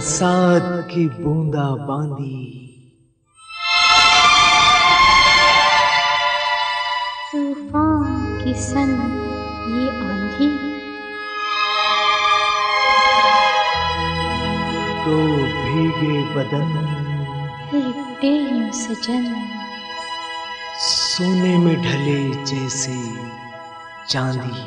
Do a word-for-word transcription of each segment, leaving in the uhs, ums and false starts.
बरसात की बूंदा बांदी, तूफान की सन ये आंधी, तो भीगे बदन लिपटे यूं सजन, सोने में ढले जैसे चांदी।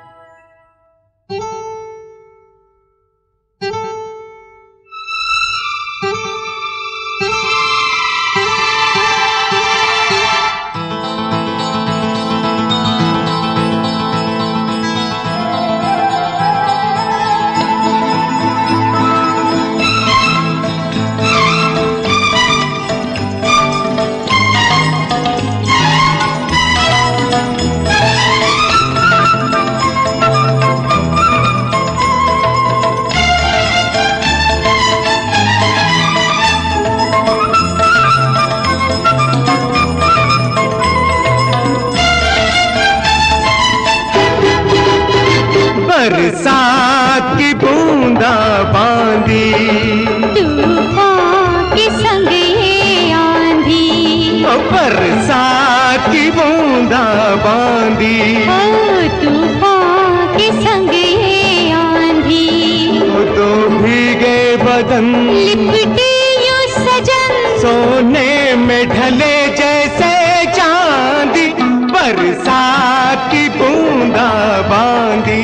बरसात की बूंदा बांदी, तूफान के संग ये आंधी, बरसात की बूंदा बांदी, तूफान के संग ये आंधी, तो भीगे बदन लिपटे यूं सजन, सोने में ढले जैसे चांदी। बरसात की बूंदा बांदी,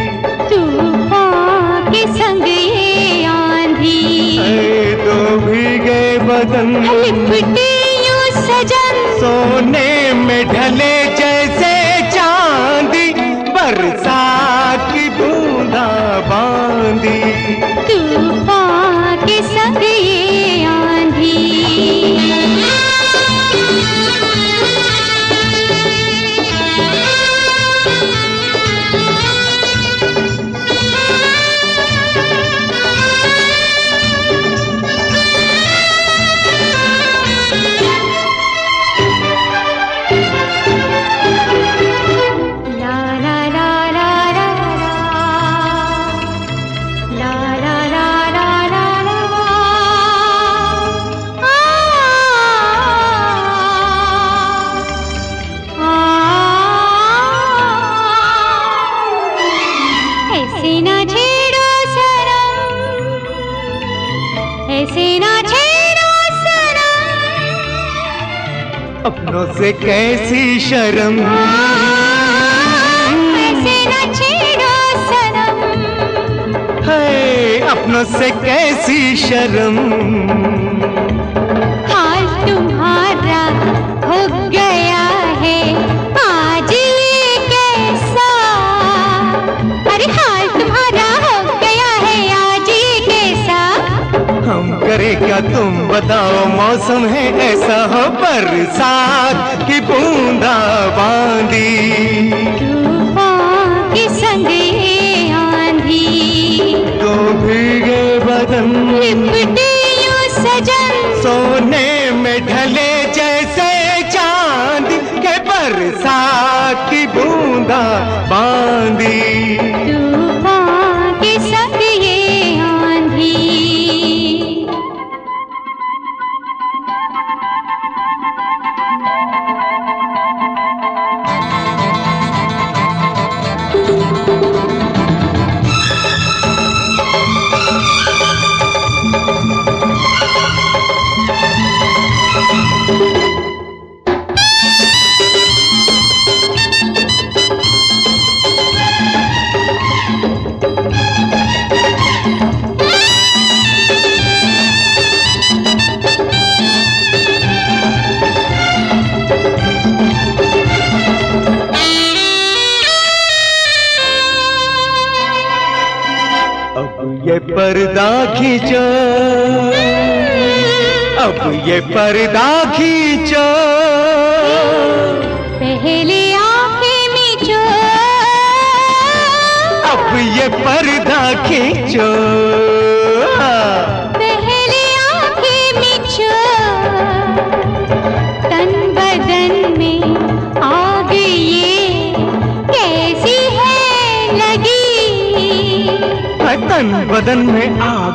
तूफान के संग ये आंधी, तो भीगे बदन लिपटे यूं सजन, सोने में ढले जैसे चांदी। बरसात की बूंदा बांदी, तूफान के संग ये आंधी। ऐसे ना छेड़ो सनम, ऐसे ना छेड़ो सनम, अपनों से कैसी शर्म, ऐसे ना छेड़ो सनम, है अपनों से कैसी शर्म। हाल तुम्हारा हो गया है आज ये कैसा, अरे हाल तुम्हारा हो गया है आज ये कैसा, हम करे क्या तुम बताओ, मौसम है ऐसा हो। बरसात की बूंदा बांदी, तूफान के संग ये आंधी, तो भीगे बदन लिपटे यूं सजन, सोने में ढले जैसे चांदी के। बरसात की बूंदा बांदी, तूफान के संग ये आंधी। अब ये पर्दा खींचो, अब ये पर्दा खींचो, पहले आंखें मीचो, अब ये पर्दा खींचो, पहले आंखें मीचो, तन बदन में आग ये कैसी है लगी, तन बदन में आग